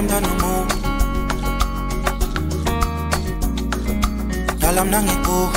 mntana omubi dala mna ngikuka.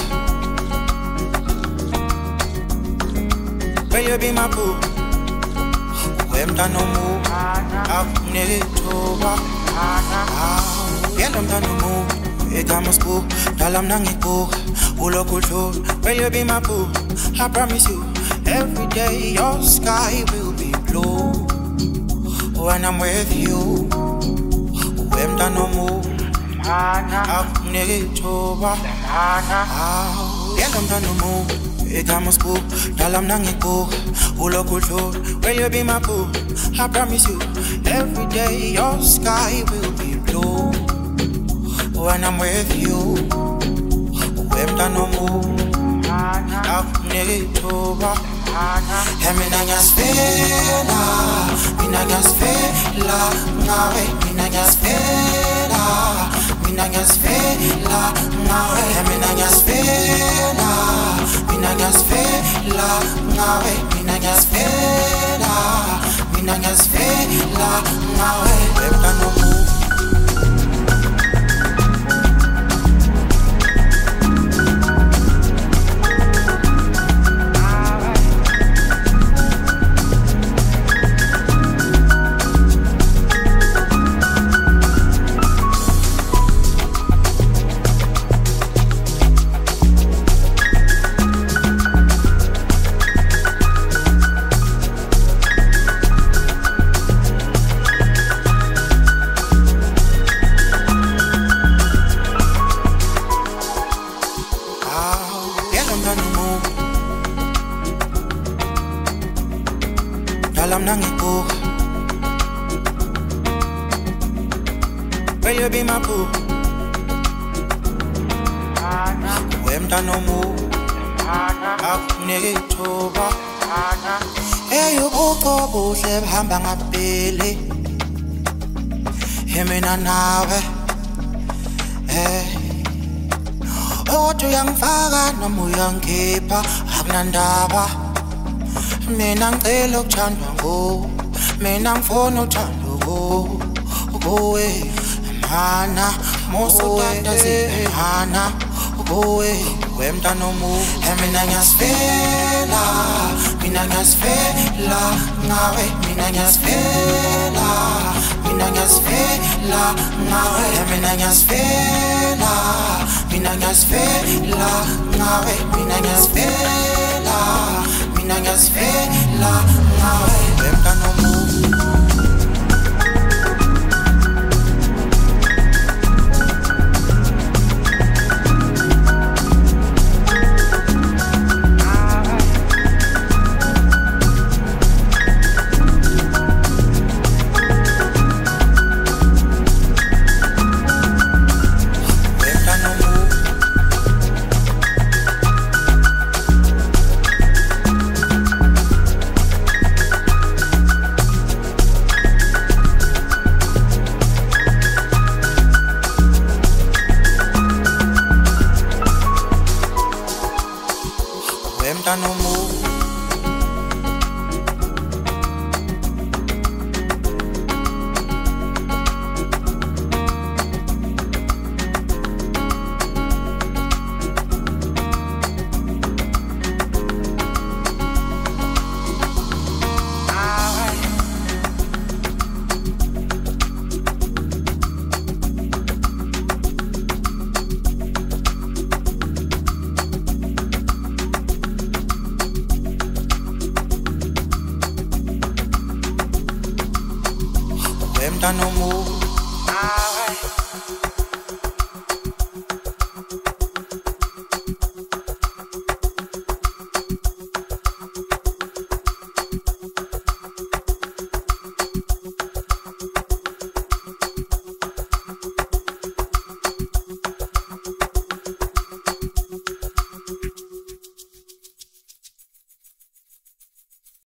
Will you be my boo? We mntana omubi akukunike ithuba. Yena mntana omubi igama sibu dala mna ngikuka ulokhu udlula. Will you be my boo? I promise you every day your sky will be blue when I'm with you. We mntana omubi akukunike ithuba. Yena mntana omubi igama sibu dala mna ngikuka ulokhu udlula. Will you be my boo? I promise you every day your sky will be blue when I'm with you. We mntana omubi akukunike ithuba. Mina ngiyasifela, mina ngiyasifela ngawe, mina ngiyasifela, mina ngiyasifela ngawe, mina ngiyasifela, mina ngiyasifela ngawe, mina ngiyasifela, mina ngiyasifela ngawe. Mntana omubi dala mna ngikuka. Will you be my boo? We mntana omubi akukunike ithuba. Ubuqo buhle buhamba ngapili mina nawe. Kodwa uyangifaka noma uyangikhipha akunandaba. Mina ngicela ukuthandwa nguwe, mina ngifuna uthando kuwe. Mana musutatazile mana kuwe. We mntana omubi mina ngiyasifela, mina ngiyasifela ngawe, mina ngiyasifela, mina ngiyasifela ngawe, mina ngiyasifela, mina ngiyasifela ngawe, mina ngiyasifela, mina ngiyasifela ngawe. We mntana omubi mntana omubi mntana omubi.